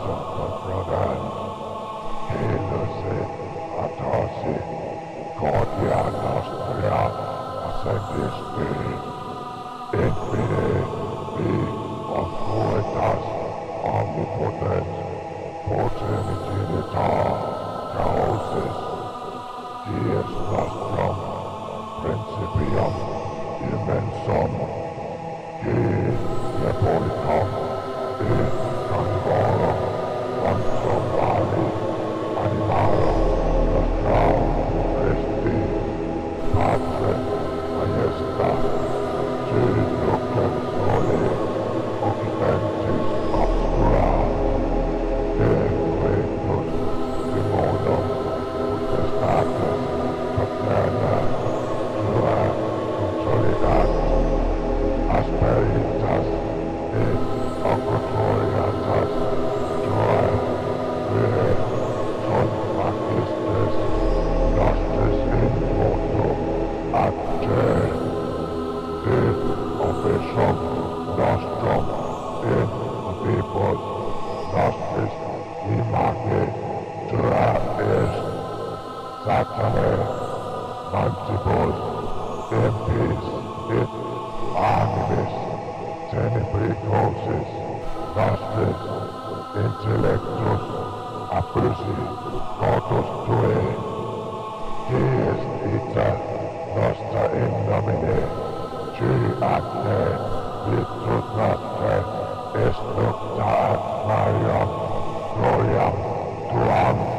brothers, Helusit, Atasi, Cordia Nostria, Ascendisti, Infine, me, Oscuitas, Omnipotent, Potenitita, Chaosis, Dies Nostrum, Principium, Immensum, Diabolicum, et Canvorum, Quantum Vali, Animarum, Nostrum, Christi, Pace, Maesta, Nuclem Soli, Occidentis Obscura, De Regnus, Demonum, Potestates, Paterna, Tua, Consolidat, Asperitas, et Ocotoriatas, Joa, Vire, Son Magistes, Nostris in modo, ad te, et obisum nostrum in opibus nostris image tua est, Satane, mantibus, impis, et animis, tenebricosis, nostris, intellectus, abusi, totus tue, dies ita, nostra in nomine, Tui acte, virtus nostre, est nocta ad Mariam, gloriam tuam